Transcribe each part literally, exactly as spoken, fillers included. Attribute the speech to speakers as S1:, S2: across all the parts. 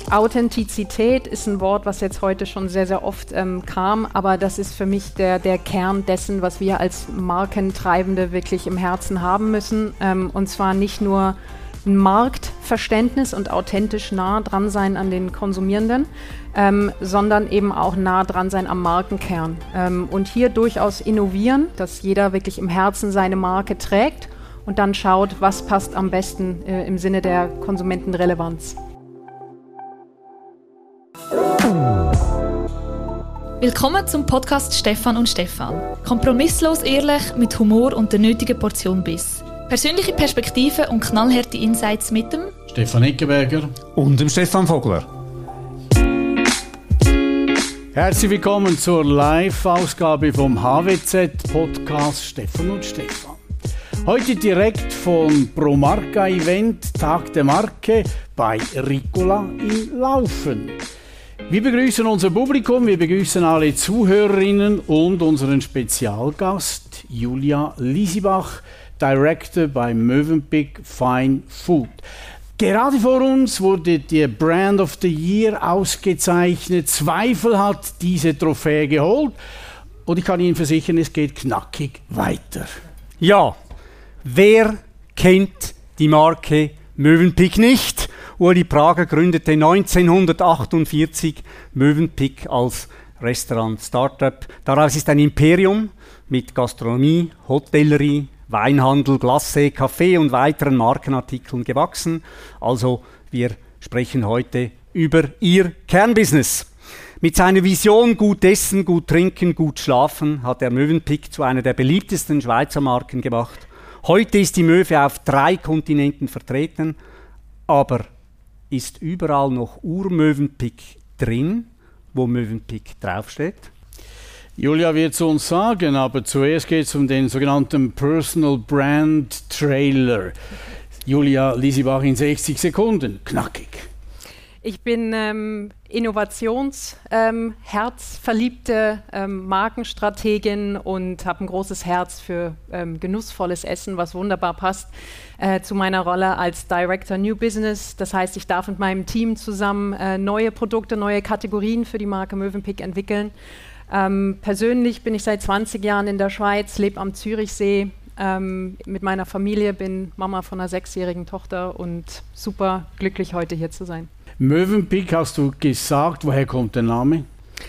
S1: Authentizität ist ein Wort, was jetzt heute schon sehr, sehr oft ähm, kam, aber das ist für mich der, der Kern dessen, was wir als Markentreibende wirklich im Herzen haben müssen. Ähm, und zwar nicht nur ein Marktverständnis und authentisch nah dran sein an den Konsumierenden, ähm, sondern eben auch nah dran sein am Markenkern. Ähm, und hier durchaus innovieren, dass jeder wirklich im Herzen seine Marke trägt und dann schaut, was passt am besten äh, im Sinne der Konsumentenrelevanz.
S2: Willkommen zum Podcast Stefan und Stefan. Kompromisslos ehrlich, mit Humor und der nötigen Portion Biss. Persönliche Perspektiven und knallharte Insights mit dem
S3: Stefan Eckenberger
S4: und dem Stefan Vogler.
S3: Herzlich willkommen zur Live-Ausgabe vom H W Z-Podcast Stefan und Stefan. Heute direkt vom Pro-Marca-Event Tag der Marke bei Ricola in Laufen. Wir begrüßen unser Publikum, wir begrüßen alle Zuhörerinnen und unseren Spezialgast Julia Lisibach, Director bei Mövenpick Fine Food. Gerade vor uns wurde der Brand of the Year ausgezeichnet. Zweifel hat diese Trophäe geholt und ich kann Ihnen versichern, es geht knackig weiter.
S4: Ja, wer kennt die Marke Mövenpick nicht? Uli Prager gründete neunzehnhundertachtundvierzig Mövenpick als Restaurant-Startup. Daraus ist ein Imperium mit Gastronomie, Hotellerie, Weinhandel, Glacé, Kaffee und weiteren Markenartikeln gewachsen. Also wir sprechen heute über ihr Kernbusiness. Mit seiner Vision gut essen, gut trinken, gut schlafen hat er Mövenpick zu einer der beliebtesten Schweizer Marken gemacht. Heute ist die Möwe auf drei Kontinenten vertreten, aber ist überall noch Ur-Mövenpick drin, wo Mövenpick draufsteht?
S3: Julia wird es uns sagen, aber zuerst geht es um den sogenannten Personal Brand Trailer. Julia Lisibach in sechzig Sekunden, knackig.
S1: Ich bin ähm, Innovationsherzverliebte ähm, ähm, Markenstrategin und habe ein großes Herz für ähm, genussvolles Essen, was wunderbar passt äh, zu meiner Rolle als Director New Business. Das heißt, ich darf mit meinem Team zusammen äh, neue Produkte, neue Kategorien für die Marke Mövenpick entwickeln. Ähm, persönlich bin ich seit zwanzig Jahren in der Schweiz, lebe am Zürichsee ähm, mit meiner Familie, bin Mama von einer sechsjährigen Tochter und super glücklich, heute hier zu sein.
S3: Mövenpick, hast du gesagt, woher kommt der Name?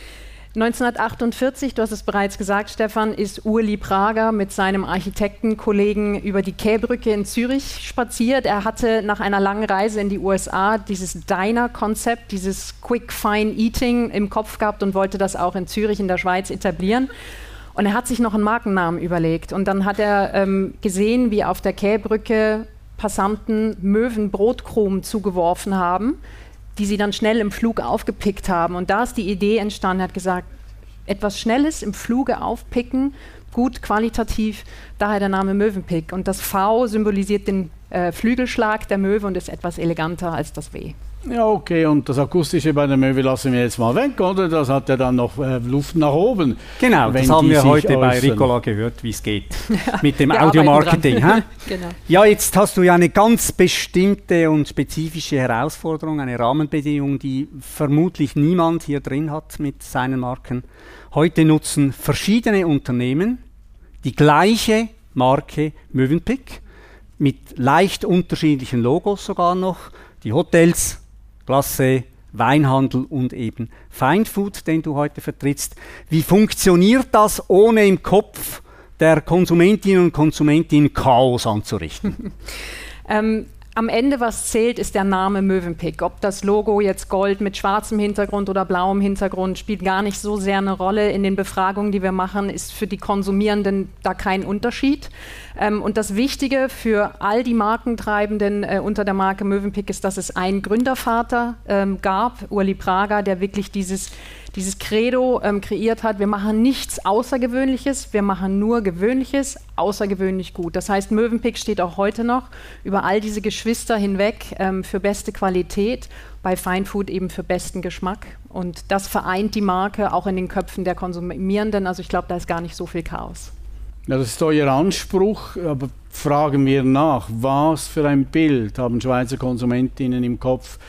S1: neunzehnhundertachtundvierzig, du hast es bereits gesagt, Stefan, ist Uli Prager mit seinem Architektenkollegen über die Quai-Brücke in Zürich spaziert. Er hatte nach einer langen Reise in die U S A dieses Diner-Konzept, dieses Quick Fine Eating im Kopf gehabt und wollte das auch in Zürich in der Schweiz etablieren. Und er hat sich noch einen Markennamen überlegt. Und dann hat er ähm, gesehen, wie auf der Quai-Brücke Passanten Möwenbrotkrumen zugeworfen haben, die sie dann schnell im Flug aufgepickt haben. Und da ist die Idee entstanden, er hat gesagt, etwas Schnelles im Fluge aufpicken, gut qualitativ, daher der Name Mövenpick. Und das V symbolisiert den äh, Flügelschlag der Möwe und ist etwas eleganter als das W.
S3: Ja, okay, und das Akustische bei der Möwe lassen wir jetzt mal weg, oder? Das hat ja dann noch äh, Luft nach oben.
S4: Genau, das haben wir heute äußern. Bei Ricola gehört, wie es geht
S1: ja,
S4: mit dem Audiomarketing.
S1: Genau.
S4: Ja, jetzt hast du ja eine ganz bestimmte und spezifische Herausforderung, eine Rahmenbedingung, die vermutlich niemand hier drin hat mit seinen Marken. Heute nutzen verschiedene Unternehmen die gleiche Marke Mövenpick mit leicht unterschiedlichen Logos sogar noch. Die Hotels, Glacé, Weinhandel und eben Fine Food, den du heute vertrittst. Wie funktioniert das, ohne im Kopf der Konsumentinnen und Konsumenten Chaos anzurichten?
S1: ähm, am Ende, was zählt, ist der Name Mövenpick. Ob das Logo jetzt Gold mit schwarzem Hintergrund oder blauem Hintergrund, spielt gar nicht so sehr eine Rolle. In den Befragungen, die wir machen, ist für die Konsumierenden da kein Unterschied. Ähm, und das Wichtige für all die Markentreibenden äh, unter der Marke Mövenpick ist, dass es einen Gründervater ähm, gab, Uli Prager, der wirklich dieses, dieses Credo ähm, kreiert hat. Wir machen nichts Außergewöhnliches, wir machen nur Gewöhnliches, außergewöhnlich gut. Das heißt, Mövenpick steht auch heute noch über all diese Geschwister hinweg ähm, für beste Qualität, bei Fine Food eben für besten Geschmack. Und das vereint die Marke auch in den Köpfen der Konsumierenden. Also ich glaube, da ist gar nicht so viel Chaos.
S3: Ja, das ist euer Anspruch, aber fragen wir nach, was für ein Bild haben Schweizer Konsumentinnen im Kopf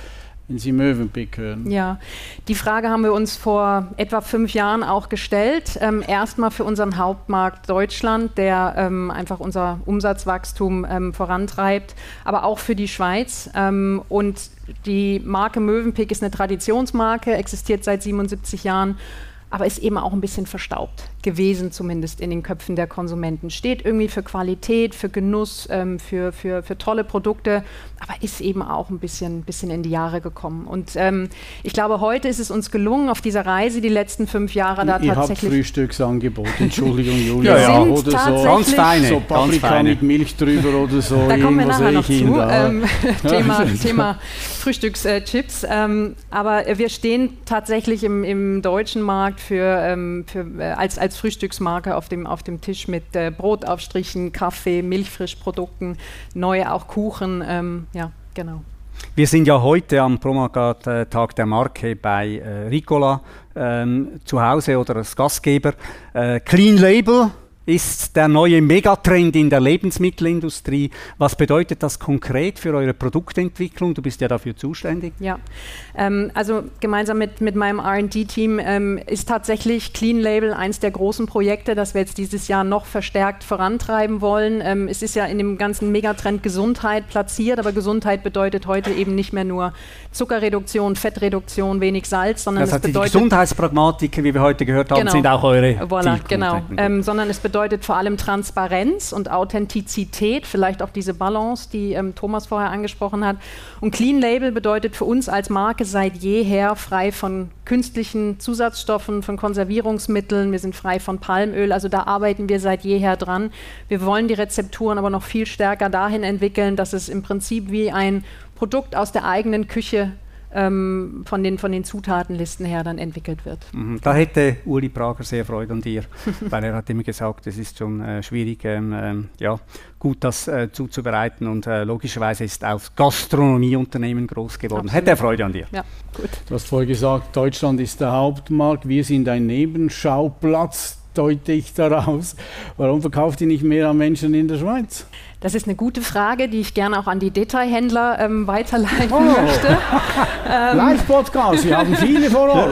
S3: wenn Sie Mövenpick hören?
S1: Ja, die Frage haben wir uns vor etwa fünf Jahren auch gestellt. Ähm, Erstmal für unseren Hauptmarkt Deutschland, der ähm, einfach unser Umsatzwachstum ähm, vorantreibt, aber auch für die Schweiz. Ähm, und die Marke Mövenpick ist eine Traditionsmarke, existiert seit siebenundsiebzig Jahren, aber ist eben auch ein bisschen verstaubt gewesen, zumindest in den Köpfen der Konsumenten. Steht irgendwie für Qualität, für Genuss, ähm, für, für, für tolle Produkte, aber ist eben auch ein bisschen, bisschen in die Jahre gekommen. Und ähm, ich glaube, heute ist es uns gelungen, auf dieser Reise die letzten fünf Jahre da
S3: Ihr
S1: tatsächlich...
S3: habt Frühstücksangebot, Entschuldigung, Julia.
S1: Wir
S3: ja,
S1: sind
S3: oder
S1: tatsächlich-
S3: so,
S4: Ganz feine.
S3: so Paprika
S4: feine.
S3: mit Milch drüber oder so.
S1: Da kommen wir
S3: irgendwo
S1: nachher
S3: sehe
S1: noch
S3: ich ihn
S1: zu.
S3: da.
S1: Ähm, Thema Thema Frühstückschips. Ähm, aber wir stehen tatsächlich im, im deutschen Markt für, ähm, für, äh, als, als Frühstücksmarke auf dem, auf dem Tisch mit äh, Brotaufstrichen, Kaffee, Milchfrischprodukten, neu auch Kuchen. Ähm, ja, genau.
S4: Wir sind ja heute am Promarkt-Tag der Marke bei äh, Ricola ähm, zu Hause oder als Gastgeber. Äh, Clean Label ist der neue Megatrend in der Lebensmittelindustrie. Was bedeutet das konkret für eure Produktentwicklung? Du bist ja dafür zuständig.
S1: Ja, ähm, also gemeinsam mit, mit meinem R und D-Team ähm, ist tatsächlich Clean Label eins der großen Projekte, das wir jetzt dieses Jahr noch verstärkt vorantreiben wollen. Ähm, es ist ja in dem ganzen Megatrend Gesundheit platziert, aber Gesundheit bedeutet heute eben nicht mehr nur Zuckerreduktion, Fettreduktion, wenig Salz, sondern
S4: Das
S1: es
S4: heißt, die
S1: bedeutet...
S4: Gesundheitspragmatiker, wie wir heute gehört haben,
S1: Genau.
S4: sind auch eure
S1: Voilà,
S4: Zielgruppe.
S1: genau. Ähm, sondern es bedeutet vor allem Transparenz und Authentizität, vielleicht auch diese Balance, die ähm, Thomas vorher angesprochen hat. Und Clean Label bedeutet für uns als Marke seit jeher frei von künstlichen Zusatzstoffen, von Konservierungsmitteln. Wir sind frei von Palmöl, also da arbeiten wir seit jeher dran. Wir wollen die Rezepturen aber noch viel stärker dahin entwickeln, dass es im Prinzip wie ein Produkt aus der eigenen Küche Ähm, von, den, von den Zutatenlisten her dann entwickelt wird.
S4: Mhm. Da hätte Uli Prager sehr Freude an dir, weil er hat immer gesagt, es ist schon äh, schwierig, ähm, ähm, ja, gut das äh, zuzubereiten und äh, logischerweise ist auch Gastronomieunternehmen groß geworden.
S1: Absolut.
S4: Hätte er Freude an dir.
S1: Ja, gut.
S3: Du hast vorher gesagt, Deutschland ist der Hauptmarkt, wir sind ein Nebenschauplatz, deute ich daraus. Warum verkauft ihr nicht mehr an Menschen in der Schweiz?
S1: Das ist eine gute Frage, die ich gerne auch an die Detailhändler ähm, weiterleiten
S3: Oh.
S1: möchte. ähm,
S3: Live-Podcast, wir haben viele vor Ort.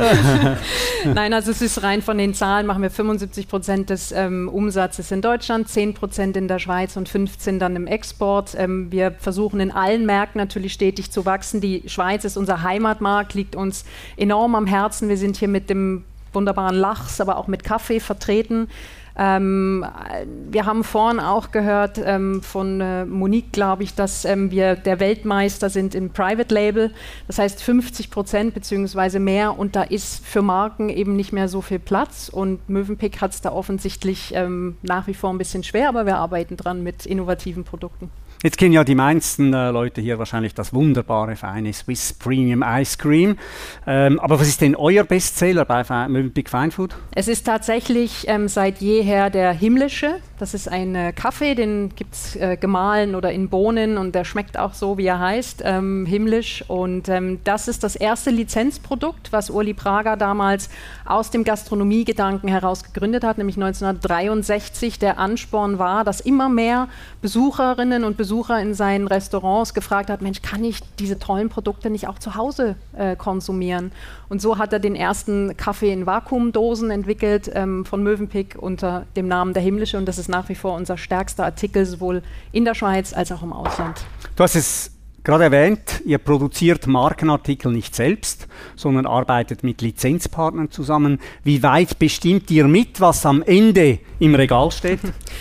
S1: Nein, also es ist rein von den Zahlen, machen wir fünfundsiebzig Prozent des ähm, Umsatzes in Deutschland, zehn Prozent in der Schweiz und fünfzehn Prozent dann im Export. Ähm, wir versuchen in allen Märkten natürlich stetig zu wachsen. Die Schweiz ist unser Heimatmarkt, liegt uns enorm am Herzen. Wir sind hier mit dem wunderbaren Lachs, aber auch mit Kaffee vertreten. Ähm, wir haben vorhin auch gehört ähm, von äh, Monique, glaube ich, dass ähm, wir der Weltmeister sind im Private Label. Das heißt fünfzig Prozent beziehungsweise mehr und da ist für Marken eben nicht mehr so viel Platz und Mövenpick hat es da offensichtlich ähm, nach wie vor ein bisschen schwer, aber wir arbeiten dran mit innovativen Produkten.
S4: Jetzt kennen ja die meisten äh, Leute hier wahrscheinlich das wunderbare, feine Swiss Premium Ice Cream. Ähm, aber was ist denn euer Bestseller bei Fe- Mövenpick Fine Food?
S1: Es ist tatsächlich ähm, seit jeher der himmlische. Das ist ein äh, Kaffee, den gibt es äh, gemahlen oder in Bohnen und der schmeckt auch so, wie er heißt, ähm, himmlisch. Und ähm, das ist das erste Lizenzprodukt, was Uli Prager damals aus dem Gastronomiegedanken heraus gegründet hat, nämlich neunzehnhundertdreiundsechzig. Der Ansporn war, dass immer mehr Besucherinnen und Besucher in seinen Restaurants gefragt hat, Mensch, kann ich diese tollen Produkte nicht auch zu Hause äh, konsumieren? Und so hat er den ersten Kaffee in Vakuumdosen entwickelt ähm, von Mövenpick unter dem Namen Der Himmlische und das ist nach wie vor unser stärkster Artikel, sowohl in der Schweiz als auch im Ausland.
S4: Du hast es gerade erwähnt, ihr produziert Markenartikel nicht selbst, sondern arbeitet mit Lizenzpartnern zusammen. Wie weit bestimmt ihr mit, was am Ende im Regal steht?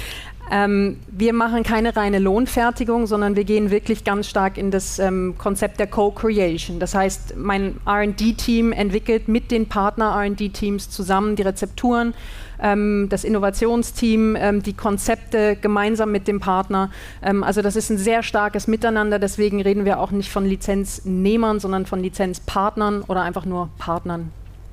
S1: Ähm, wir machen keine reine Lohnfertigung, sondern wir gehen wirklich ganz stark in das ähm, Konzept der Co-Creation. Das heißt, mein R und D-Team entwickelt mit den Partner-R und D-Teams zusammen die Rezepturen, ähm, das Innovationsteam, ähm, die Konzepte gemeinsam mit dem Partner. Ähm, also das ist ein sehr starkes Miteinander, deswegen reden wir auch nicht von Lizenznehmern, sondern von Lizenzpartnern oder einfach nur Partnern.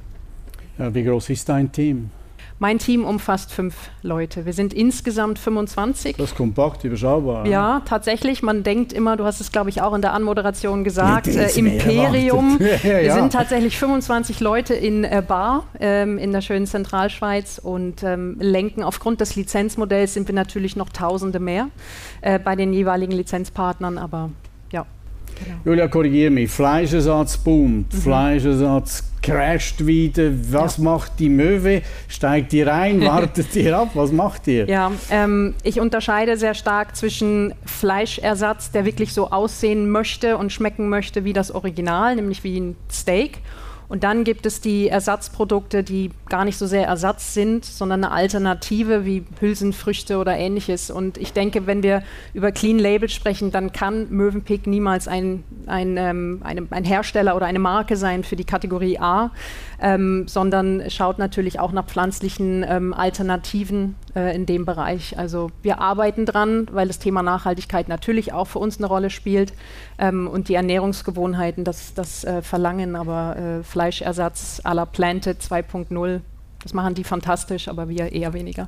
S3: Ja, wie groß ist dein Team?
S1: Mein Team umfasst fünf Leute. Wir sind insgesamt fünfundzwanzig.
S3: Das ist kompakt, überschaubar.
S1: Ja, tatsächlich. Man denkt immer, du hast es, glaube ich, auch in der Anmoderation gesagt,
S3: Ich
S1: äh,
S3: hätte es mir
S1: Imperium.
S3: erwartet. Ja,
S1: Wir
S3: ja.
S1: sind tatsächlich fünfundzwanzig Leute in äh, Bar ähm, in der schönen Zentralschweiz und ähm, lenken. Aufgrund des Lizenzmodells sind wir natürlich noch Tausende mehr äh, bei den jeweiligen Lizenzpartnern, aber ja. Genau.
S3: Julia, korrigiere mich. Fleischersatz boomt, mhm. Fleischersatz crasht wieder. Was ja. macht die Möwe? Steigt ihr rein? Wartet ihr ab? Was macht ihr?
S1: Ja, ähm, ich unterscheide sehr stark zwischen Fleischersatz, der wirklich so aussehen möchte und schmecken möchte wie das Original, nämlich wie ein Steak. Und dann gibt es die Ersatzprodukte, die gar nicht so sehr Ersatz sind, sondern eine Alternative wie Hülsenfrüchte oder Ähnliches. Und ich denke, wenn wir über Clean Label sprechen, dann kann Mövenpick niemals ein, ein, ähm, eine, ein Hersteller oder eine Marke sein für die Kategorie A, ähm, sondern schaut natürlich auch nach pflanzlichen ähm, Alternativen äh, in dem Bereich. Also wir arbeiten dran, weil das Thema Nachhaltigkeit natürlich auch für uns eine Rolle spielt ähm, und die Ernährungsgewohnheiten das, das äh, verlangen, aber äh, Fleischersatz à la Planted zwei Punkt null, das machen die fantastisch, aber wir eher weniger.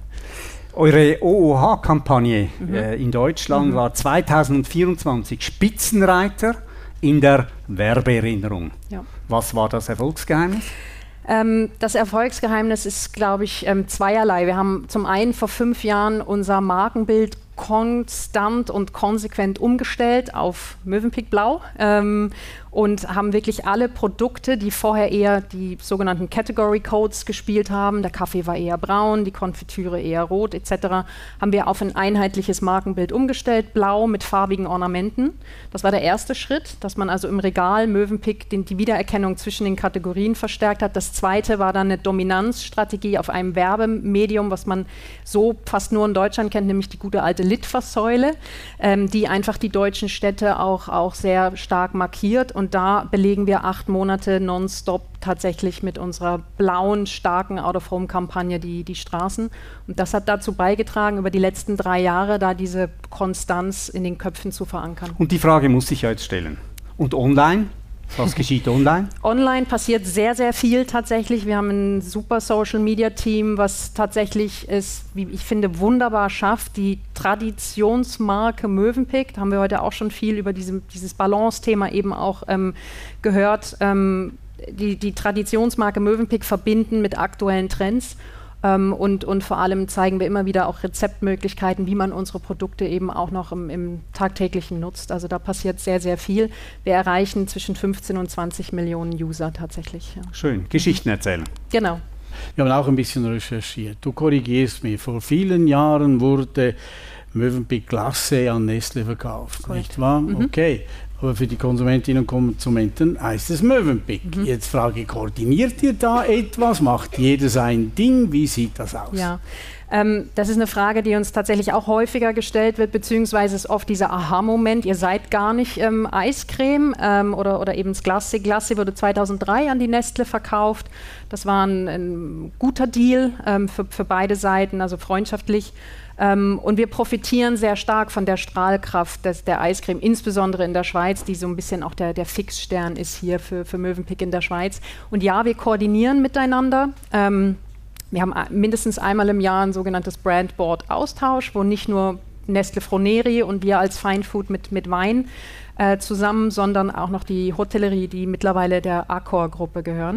S4: Eure O O H-Kampagne mhm. äh, in Deutschland
S1: mhm.
S4: war zweitausendvierundzwanzig Spitzenreiter in der Werbeerinnerung.
S1: Ja.
S4: Was war das Erfolgsgeheimnis?
S1: Ähm, das Erfolgsgeheimnis ist, glaube ich, ähm, zweierlei. Wir haben zum einen vor fünf Jahren unser Markenbild konstant und konsequent umgestellt auf Mövenpick Blau ähm, und haben wirklich alle Produkte, die vorher eher die sogenannten Category Codes gespielt haben, der Kaffee war eher braun, die Konfitüre eher rot et cetera, haben wir auf ein einheitliches Markenbild umgestellt, blau mit farbigen Ornamenten. Das war der erste Schritt, dass man also im Regal Mövenpick den, die Wiedererkennung zwischen den Kategorien verstärkt hat. Das zweite war dann eine Dominanzstrategie auf einem Werbemedium, was man so fast nur in Deutschland kennt, nämlich die gute alte Litfaßsäule, ähm, die einfach die deutschen Städte auch, auch sehr stark markiert. Und da belegen wir acht Monate nonstop tatsächlich mit unserer blauen, starken Out-of-Home-Kampagne die, die Straßen. Und das hat dazu beigetragen, über die letzten drei Jahre da diese Konstanz in den Köpfen zu verankern.
S4: Und die Frage muss ich ja jetzt stellen. Und online? Was geschieht online?
S1: Online passiert sehr, sehr viel tatsächlich. Wir haben ein super Social-Media-Team, was tatsächlich es, wie ich finde, wunderbar schafft, die Traditionsmarke Mövenpick, da haben wir heute auch schon viel über diese, dieses Balance-Thema eben auch ähm, gehört, ähm, die, die Traditionsmarke Mövenpick verbinden mit aktuellen Trends. Ähm, und, und vor allem zeigen wir immer wieder auch Rezeptmöglichkeiten, wie man unsere Produkte eben auch noch im, im tagtäglichen nutzt. Also da passiert sehr, sehr viel. Wir erreichen zwischen fünfzehn und zwanzig Millionen User tatsächlich. Ja.
S4: Schön, Geschichten erzählen.
S1: Genau.
S3: Wir haben auch ein bisschen recherchiert. Du korrigierst mich. Vor vielen Jahren wurde Mövenpick Glace an Nestlé verkauft,
S1: Correct.
S3: Nicht wahr?
S1: Mhm.
S3: Okay. Aber für die Konsumentinnen und Konsumenten heißt es Mövenpick. Mhm. Jetzt frage ich, koordiniert ihr da etwas? Macht jeder sein Ding? Wie sieht das aus?
S1: Ja, ähm, das ist eine Frage, die uns tatsächlich auch häufiger gestellt wird, beziehungsweise ist oft dieser Aha-Moment, ihr seid gar nicht ähm, Eiscreme ähm, oder, oder eben das Glace. Glace wurde zweitausenddrei an die Nestlé verkauft. Das war ein, ein guter Deal ähm, für, für beide Seiten, also freundschaftlich. Ähm, und wir profitieren sehr stark von der Strahlkraft des, der Eiscreme, insbesondere in der Schweiz, die so ein bisschen auch der, der Fixstern ist hier für, für Mövenpick in der Schweiz. Und ja, wir koordinieren miteinander. Ähm, wir haben mindestens einmal im Jahr ein sogenanntes Brandboard-Austausch, wo nicht nur Nestlé Froneri und wir als Feinfood mit, mit Wein äh, zusammen, sondern auch noch die Hotellerie, die mittlerweile der Accor-Gruppe gehören.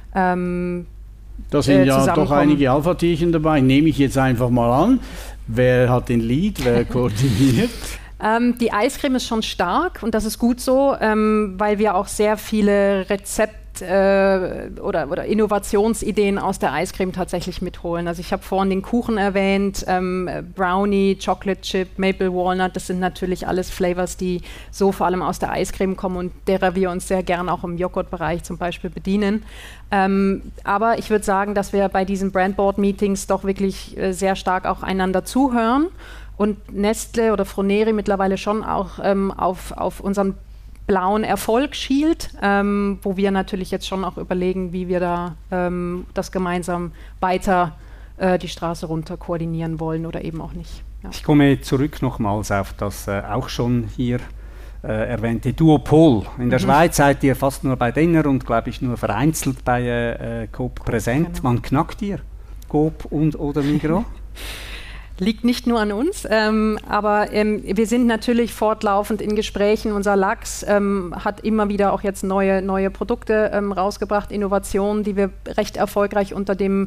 S1: Ähm,
S3: Da sind ja doch einige Alpha-Tierchen dabei, nehme ich jetzt einfach mal an. Wer hat den Lead, wer koordiniert?
S1: Ähm, die Eiscreme ist schon stark und das ist gut so, ähm, weil wir auch sehr viele Rezept- äh, oder, oder Innovationsideen aus der Eiscreme tatsächlich mitholen. Also ich habe vorhin den Kuchen erwähnt, ähm, Brownie, Chocolate Chip, Maple Walnut, das sind natürlich alles Flavors, die so vor allem aus der Eiscreme kommen und derer wir uns sehr gern auch im Joghurtbereich zum Beispiel bedienen. Ähm, aber ich würde sagen, dass wir bei diesen Brandboard-Meetings doch wirklich äh, sehr stark auch einander zuhören und Nestlé oder Froneri mittlerweile schon auch ähm, auf, auf unseren blauen Erfolg schielt, ähm, wo wir natürlich jetzt schon auch überlegen, wie wir da ähm, das gemeinsam weiter äh, die Straße runter koordinieren wollen oder eben auch nicht. Ja.
S4: Ich komme zurück nochmals auf das äh, auch schon hier äh, erwähnte Duopol. In der mhm. Schweiz seid ihr fast nur bei Denner und glaube ich nur vereinzelt bei äh, Coop präsent. Genau. Wann knackt ihr Coop und oder Migros?
S1: Liegt nicht nur an uns, ähm, aber ähm, wir sind natürlich fortlaufend in Gesprächen. Unser Lachs ähm, hat immer wieder auch jetzt neue, neue Produkte ähm, rausgebracht, Innovationen, die wir recht erfolgreich unter dem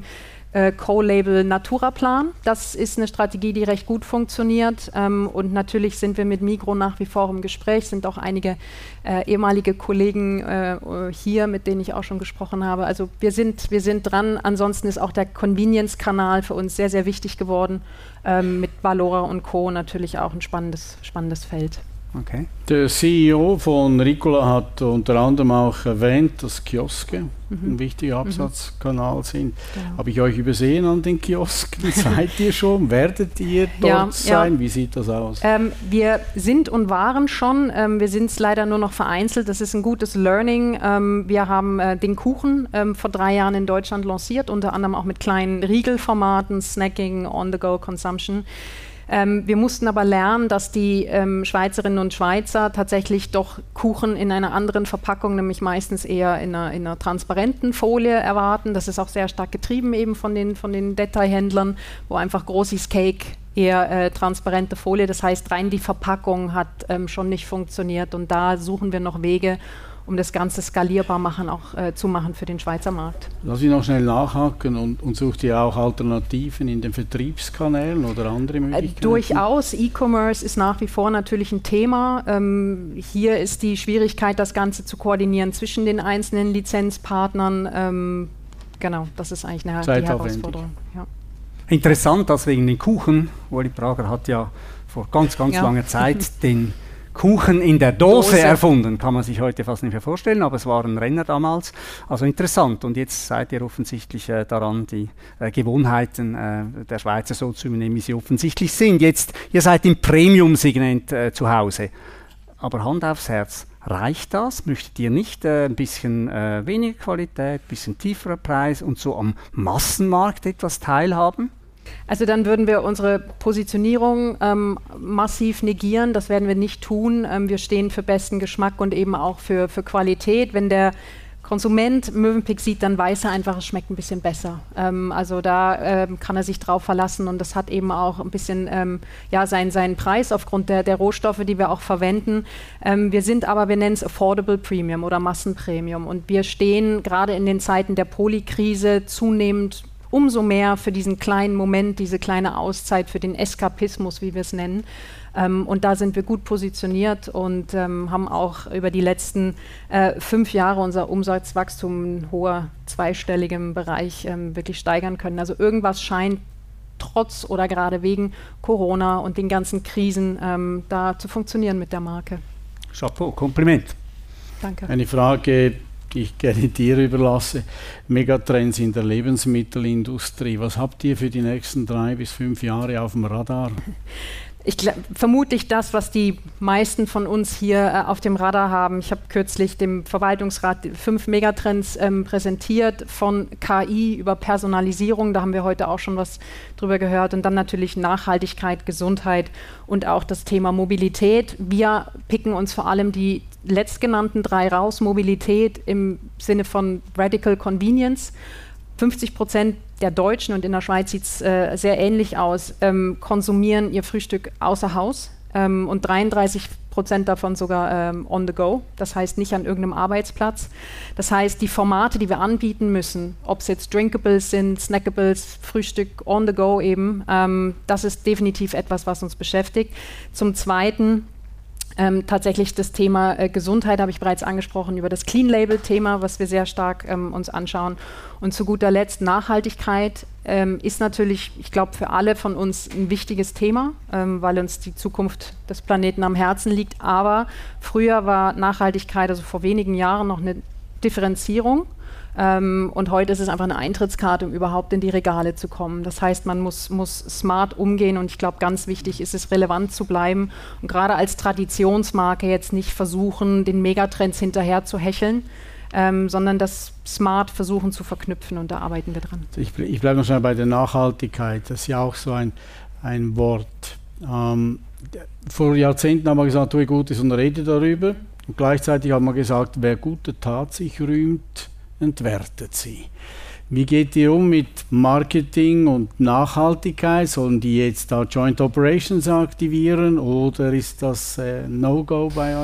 S1: äh, Co-Label Naturaplan. Das ist eine Strategie, die recht gut funktioniert. Ähm, und natürlich sind wir mit Migros nach wie vor im Gespräch, sind auch einige äh, ehemalige Kollegen äh, hier, mit denen ich auch schon gesprochen habe. Also wir sind, wir sind dran. Ansonsten ist auch der Convenience-Kanal für uns sehr, sehr wichtig geworden. Ähm, mit Valora und Co. natürlich auch ein spannendes, spannendes Feld.
S3: Okay. Der C E O von Ricola hat unter anderem auch erwähnt, dass Kioske mhm. ein wichtiger Absatzkanal mhm. sind. Genau. Habe ich euch übersehen an den Kiosken? Seid ihr schon? Werdet ihr dort
S1: ja,
S3: sein?
S1: Ja.
S3: Wie sieht das aus?
S1: Ähm, wir sind und waren schon. Ähm, wir sind es leider nur noch vereinzelt. Das ist ein gutes Learning. Ähm, wir haben äh, den Kuchen ähm, vor drei Jahren in Deutschland lanciert, unter anderem auch mit kleinen Riegelformaten, Snacking, On-the-Go-Consumption. Ähm, wir mussten aber lernen, dass die ähm, Schweizerinnen und Schweizer tatsächlich doch Kuchen in einer anderen Verpackung, nämlich meistens eher in einer, in einer transparenten Folie erwarten. Das ist auch sehr stark getrieben eben von den, von den Detailhändlern, wo einfach Grossis Cake eher äh, transparente Folie. Das heißt, rein die Verpackung hat ähm, schon nicht funktioniert und da suchen wir noch Wege, um das Ganze skalierbar machen, auch äh, zu machen für den Schweizer Markt.
S3: Lass ich noch schnell nachhaken und, und sucht ihr auch Alternativen in den Vertriebskanälen oder andere Möglichkeiten?
S1: Äh, durchaus. E-Commerce ist nach wie vor natürlich ein Thema. Ähm, hier ist die Schwierigkeit, das Ganze zu koordinieren zwischen den einzelnen Lizenzpartnern. Ähm, genau, das ist eigentlich eine die Herausforderung. Ja.
S4: Interessant, dass wegen den Kuchen, Ueli Prager hat ja vor ganz, ganz ja. langer Zeit den Kuchen in der Dose, Dose erfunden, kann man sich heute fast nicht mehr vorstellen, aber es war ein Renner damals. Also interessant. Und jetzt seid ihr offensichtlich äh, daran, die äh, Gewohnheiten äh, der Schweizer so zu übernehmen, wie sie offensichtlich sind. Jetzt, ihr seid im Premium-Segment äh, zu Hause. Aber Hand aufs Herz, reicht das? Möchtet ihr nicht äh, ein bisschen äh, weniger Qualität, ein bisschen tieferer Preis und so am Massenmarkt etwas teilhaben?
S1: Also dann würden wir unsere Positionierung ähm, massiv negieren. Das werden wir nicht tun. Ähm, wir stehen für besten Geschmack und eben auch für, für Qualität. Wenn der Konsument Mövenpick sieht, dann weiß er einfach, es schmeckt ein bisschen besser. Ähm, also da ähm, kann er sich drauf verlassen und das hat eben auch ein bisschen ähm, ja, seinen, seinen Preis aufgrund der, der Rohstoffe, die wir auch verwenden. Ähm, wir sind aber, wir nennen es Affordable Premium oder Massenpremium und wir stehen gerade in den Zeiten der Polykrise zunehmend umso mehr für diesen kleinen Moment, diese kleine Auszeit, für den Eskapismus, wie wir es nennen. Ähm, und da sind wir gut positioniert und ähm, haben auch über die letzten äh, fünf Jahre unser Umsatzwachstum in hoher zweistelligem Bereich ähm, wirklich steigern können. Also irgendwas scheint trotz oder gerade wegen Corona und den ganzen Krisen ähm, da zu funktionieren mit der Marke.
S4: Chapeau, Kompliment.
S1: Danke.
S3: Eine Frage, die ich gerne dir überlasse. Megatrends in der Lebensmittelindustrie. Was habt ihr für die nächsten drei bis fünf Jahre auf dem Radar?
S1: Ich glaub, vermutlich das, was die meisten von uns hier äh, auf dem Radar haben. Ich habe kürzlich dem Verwaltungsrat fünf Megatrends ähm, präsentiert, von K I über Personalisierung, da haben wir heute auch schon was drüber gehört, und dann natürlich Nachhaltigkeit, Gesundheit und auch das Thema Mobilität. Wir picken uns vor allem die letztgenannten drei raus. Mobilität im Sinne von Radical Convenience. fünfzig Prozent der Deutschen, und in der Schweiz sieht es äh, sehr ähnlich aus, ähm, konsumieren ihr Frühstück außer Haus ähm, und dreiunddreißig Prozent davon sogar ähm, on the go, das heißt nicht an irgendeinem Arbeitsplatz. Das heißt, die Formate, die wir anbieten müssen, ob es jetzt Drinkables sind, Snackables, Frühstück on the go eben, ähm, das ist definitiv etwas, was uns beschäftigt. Zum Zweiten Ähm, tatsächlich das Thema äh, Gesundheit habe ich bereits angesprochen, über das Clean-Label-Thema, was wir sehr stark ähm, uns anschauen. Und zu guter Letzt Nachhaltigkeit ähm, ist natürlich, ich glaube, für alle von uns ein wichtiges Thema, ähm, weil uns die Zukunft des Planeten am Herzen liegt. Aber früher war Nachhaltigkeit, also vor wenigen Jahren, noch eine Differenzierung. Ähm, und heute ist es einfach eine Eintrittskarte, um überhaupt in die Regale zu kommen. Das heißt, man muss, muss smart umgehen und ich glaube, ganz wichtig ist es, relevant zu bleiben und gerade als Traditionsmarke jetzt nicht versuchen, den Megatrends hinterher zu hecheln, ähm, sondern das smart versuchen zu verknüpfen, und da arbeiten wir dran.
S3: Ich, ich bleibe noch schnell bei der Nachhaltigkeit. Das ist ja auch so ein, ein Wort. Ähm, vor Jahrzehnten haben wir gesagt, tue Gutes und rede darüber. Und gleichzeitig haben wir gesagt, wer gute Tat sich rühmt, entwertet sie. Wie geht ihr um mit Marketing und Nachhaltigkeit? Sollen die jetzt da Joint Operations aktivieren oder ist das äh, No-Go bei euch?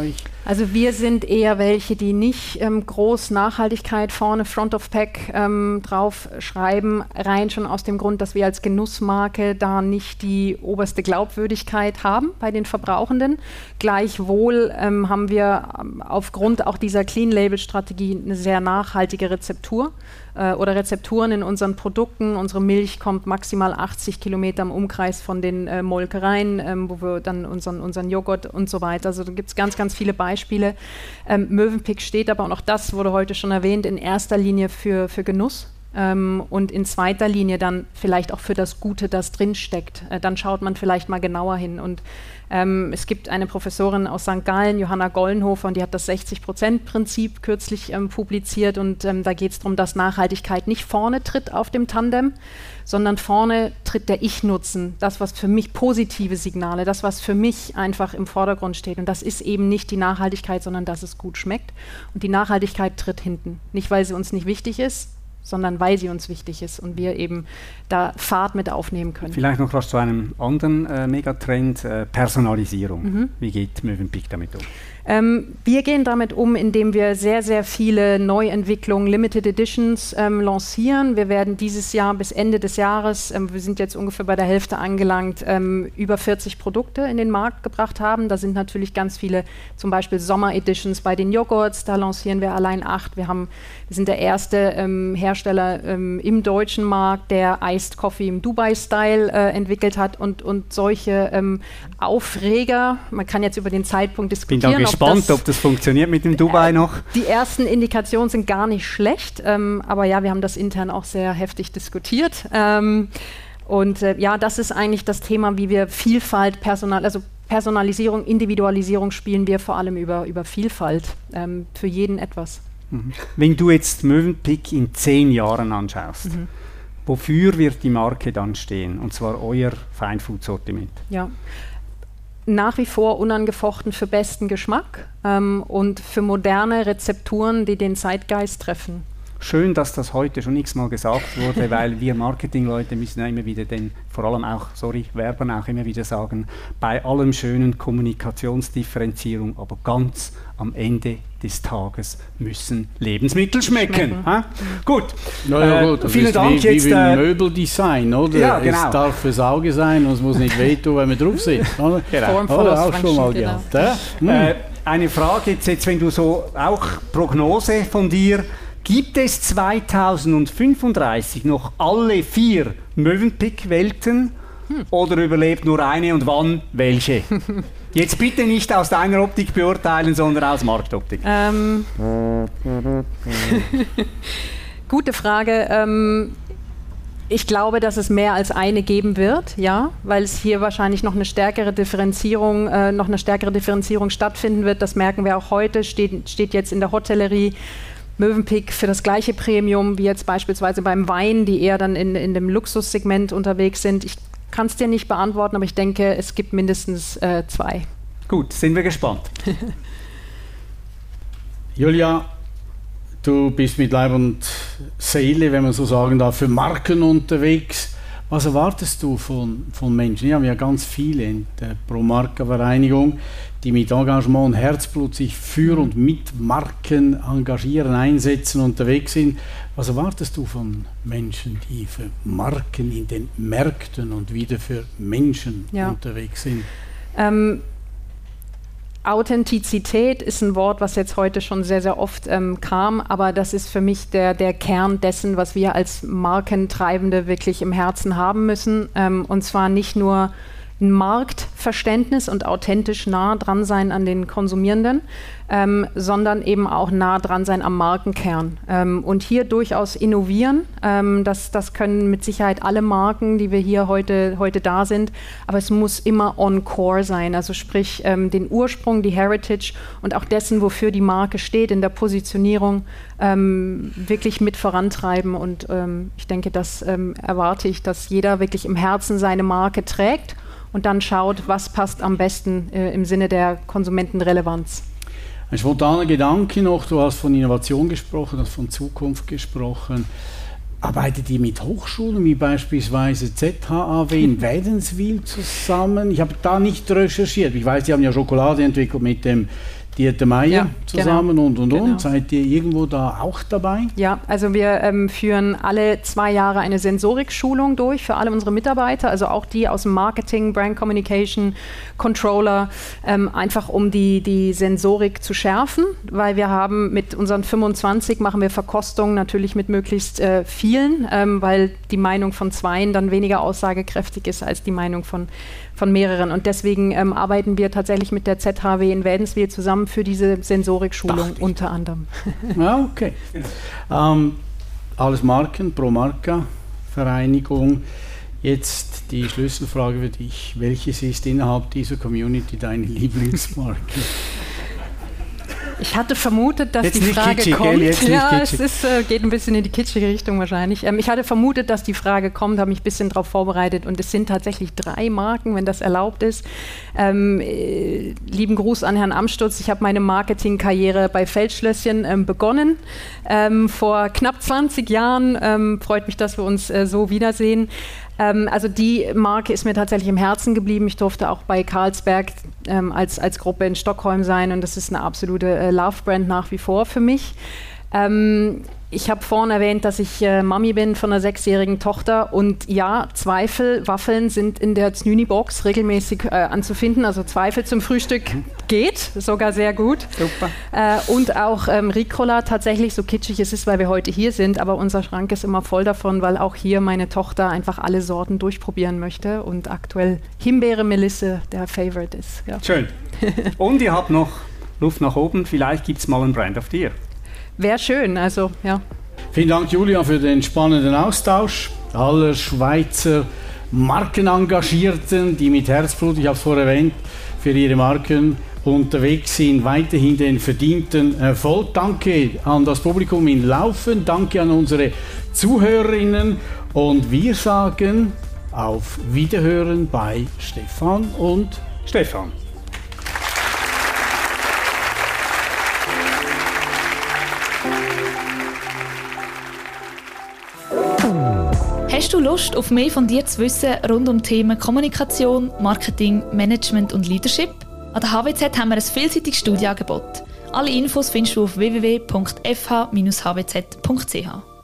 S1: Also wir sind eher welche, die nicht ähm, groß Nachhaltigkeit vorne, Front of Pack ähm, drauf schreiben, rein schon aus dem Grund, dass wir als Genussmarke da nicht die oberste Glaubwürdigkeit haben bei den Verbrauchenden. Gleichwohl ähm, haben wir ähm, aufgrund auch dieser Clean-Label-Strategie eine sehr nachhaltige Rezeptur äh, oder Rezepturen in unseren Produkten. Unsere Milch kommt maximal achtzig Kilometer im Umkreis von den äh, Molkereien, ähm, wo wir dann unseren, unseren Joghurt und so weiter. Also da gibt es ganz, ganz viele Beispiele. Ähm, Mövenpick steht aber, und auch das wurde heute schon erwähnt, in erster Linie für, für Genuss. Ähm, und in zweiter Linie dann vielleicht auch für das Gute, das drinsteckt. Äh, dann schaut man vielleicht mal genauer hin. Und ähm, es gibt eine Professorin aus Sankt Gallen, Johanna Gollenhofer, und die hat das sechzig Prozent Prinzip kürzlich ähm, publiziert. Und ähm, da geht es darum, dass Nachhaltigkeit nicht vorne tritt auf dem Tandem, sondern vorne tritt der Ich-Nutzen, das, was für mich positive Signale, das, was für mich einfach im Vordergrund steht. Und das ist eben nicht die Nachhaltigkeit, sondern dass es gut schmeckt. Und die Nachhaltigkeit tritt hinten. Nicht, weil sie uns nicht wichtig ist, sondern weil sie uns wichtig ist und wir eben da Fahrt mit aufnehmen können.
S4: Vielleicht noch was zu einem anderen äh, Megatrend, äh, Personalisierung. Mhm. Wie geht Mövenpick damit um?
S1: Ähm, wir gehen damit um, indem wir sehr, sehr viele Neuentwicklungen, Limited Editions ähm, lancieren. Wir werden dieses Jahr bis Ende des Jahres, ähm, wir sind jetzt ungefähr bei der Hälfte angelangt, ähm, über vierzig Produkte in den Markt gebracht haben. Da sind natürlich ganz viele, zum Beispiel Sommer-Editions bei den Joghurts, da lancieren wir allein acht. Wir, haben, wir sind der erste ähm, Hersteller ähm, im deutschen Markt, der Iced Coffee im Dubai-Style äh, entwickelt hat und, und solche ähm, Aufreger. Man kann jetzt über den Zeitpunkt diskutieren.
S4: Bin da gespannt, ob das, ob das funktioniert mit dem Dubai äh, noch.
S1: Die ersten Indikationen sind gar nicht schlecht, ähm, aber ja, wir haben das intern auch sehr heftig diskutiert. Ähm, und äh, ja, das ist eigentlich das Thema, wie wir Vielfalt, Personal, also Personalisierung, Individualisierung spielen wir vor allem über, über Vielfalt, ähm, für jeden etwas.
S4: Mhm. Wenn du jetzt Mövenpick in zehn Jahren anschaust, mhm. wofür wird die Marke dann stehen? Und zwar euer Feinfood-Sortiment.
S1: Ja. Nach wie vor unangefochten für besten Geschmack ähm, und für moderne Rezepturen, die den Zeitgeist treffen.
S4: Schön, dass das heute schon x-mal gesagt wurde, weil wir Marketingleute müssen ja immer wieder den, vor allem auch, sorry, Werbern auch immer wieder sagen, bei allem schönen Kommunikationsdifferenzierung, aber ganz am Ende des Tages müssen Lebensmittel schmecken. schmecken.
S3: Gut. Naja, gut, das vielen ist Dank. Wie, jetzt, wie äh, Möbeldesign, oder?
S4: Ja, genau.
S3: Es darf fürs Auge sein und es muss nicht wehtun, wenn wir drauf sind. Oder?
S1: Genau. Form
S3: oh, auch schon mal genau. gehabt.
S4: Hm. Äh, eine Frage jetzt, jetzt, wenn du so, auch Prognose von dir, gibt es zweitausendfünfunddreißig noch alle vier Mövenpick-Welten hm. oder überlebt nur eine und wann welche? Jetzt bitte nicht aus deiner Optik beurteilen, sondern aus Marktoptik.
S1: Ähm, gute Frage. Ähm, ich glaube, dass es mehr als eine geben wird, ja, weil es hier wahrscheinlich noch eine stärkere Differenzierung, äh, noch eine stärkere Differenzierung stattfinden wird. Das merken wir auch heute. Steht, steht jetzt in der Hotellerie Mövenpick für das gleiche Premium wie jetzt beispielsweise beim Wein, die eher dann in, in dem Luxussegment unterwegs sind. Ich kann es dir nicht beantworten, aber ich denke, es gibt mindestens äh, zwei.
S4: Gut, sind wir gespannt.
S3: Julia, du bist mit Leib und Seele, wenn man so sagen darf, für Marken unterwegs. Was erwartest du von, von Menschen? Wir haben ja ganz viele in der Pro-Marca-Vereinigung, die mit Engagement und Herzblut sich für und mit Marken engagieren, einsetzen, unterwegs sind. Was erwartest du von Menschen, die für Marken in den Märkten und wieder für Menschen ja. unterwegs sind?
S1: Ähm, Authentizität ist ein Wort, was jetzt heute schon sehr, sehr oft ähm, kam, aber das ist für mich der, der Kern dessen, was wir als Markentreibende wirklich im Herzen haben müssen. Ähm, und zwar nicht nur ein Marktverständnis und authentisch nah dran sein an den Konsumierenden, ähm, sondern eben auch nah dran sein am Markenkern. Ähm, und hier durchaus innovieren. Ähm, das, das können mit Sicherheit alle Marken, die wir hier heute, heute da sind, aber es muss immer on core sein, also sprich ähm, den Ursprung, die Heritage und auch dessen, wofür die Marke steht, in der Positionierung ähm, wirklich mit vorantreiben. Und ähm, ich denke, das ähm, erwarte ich, dass jeder wirklich im Herzen seine Marke trägt und dann schaut, was passt am besten äh, im Sinne der Konsumentenrelevanz.
S3: Ein spontaner Gedanke noch, du hast von Innovation gesprochen, hast von Zukunft gesprochen. Arbeitet ihr mit Hochschulen wie beispielsweise Z H A W in Wädenswil zusammen? Ich habe da nicht recherchiert. Ich weiß, die haben ja Schokolade entwickelt mit dem Dieter Meier
S1: Ja,
S3: zusammen
S1: genau.
S3: und und
S1: Genau.
S3: und. Seid ihr irgendwo da auch dabei?
S1: Ja, also wir ähm, führen alle zwei Jahre eine Sensorik-Schulung durch für alle unsere Mitarbeiter, also auch die aus dem Marketing, Brand Communication, Controller, ähm, einfach um die, die Sensorik zu schärfen, weil wir haben mit unseren fünfundzwanzig machen wir Verkostungen natürlich mit möglichst äh, vielen, ähm, weil die Meinung von zweien dann weniger aussagekräftig ist als die Meinung von, von mehreren. Und deswegen ähm, arbeiten wir tatsächlich mit der Z H W in Wädenswil zusammen für diese Sensorik-Schulung unter anderem.
S3: Ja, okay. Ähm, alles Marken, Pro Marca Vereinigung. Jetzt die Schlüsselfrage für dich. Welches ist innerhalb dieser Community deine Lieblingsmarke?
S1: Ich hatte vermutet, dass
S3: Jetzt
S1: die
S3: nicht
S1: Frage
S3: kitschig,
S1: kommt.
S3: gell? Jetzt nicht
S1: ja,
S3: kitschig.
S1: es ist, äh, geht ein bisschen in die kitschige Richtung wahrscheinlich. Ähm, ich hatte vermutet, dass die Frage kommt, habe mich ein bisschen darauf vorbereitet und es sind tatsächlich drei Marken, wenn das erlaubt ist. Ähm, äh, lieben Gruß an Herrn Amstutz. Ich habe meine Marketingkarriere bei Feldschlösschen ähm, begonnen. Ähm, vor knapp zwanzig Jahren. Ähm, freut mich, dass wir uns äh, so wiedersehen. Ähm, also die Marke ist mir tatsächlich im Herzen geblieben. Ich durfte auch bei Carlsberg ähm, als, als Gruppe in Stockholm sein und das ist eine absolute äh, Love-Brand nach wie vor für mich. Ähm, ich habe vorhin erwähnt, dass ich äh, Mami bin von einer sechsjährigen Tochter und ja, Zweifel, Waffeln sind in der Znüni-Box regelmäßig äh, anzufinden. Also Zweifel zum Frühstück geht, sogar sehr gut.
S4: Super.
S1: Äh, und auch ähm, Ricola tatsächlich, so kitschig es ist, weil wir heute hier sind, aber unser Schrank ist immer voll davon, weil auch hier meine Tochter einfach alle Sorten durchprobieren möchte und aktuell Himbeere Melisse der Favorite ist. Ja.
S4: Schön. Und ihr habt noch Luft nach oben, vielleicht gibt es mal ein Brand of the Year.
S1: Wäre schön, also ja.
S3: Vielen Dank, Julia, für den spannenden Austausch aller Schweizer Markenengagierten, die mit Herzblut, ich habe es vorher erwähnt, für ihre Marken unterwegs sind, weiterhin den verdienten Erfolg. Danke an das Publikum in Laufen, danke an unsere Zuhörerinnen und wir sagen auf Wiederhören bei Stefan und
S4: Stefan.
S2: Hast du Lust, auf mehr von dir zu wissen rund um Themen Kommunikation, Marketing, Management und Leadership? An der H W Z haben wir ein vielseitiges Studienangebot. Alle Infos findest du auf w w w punkt f h dash h w z punkt c h.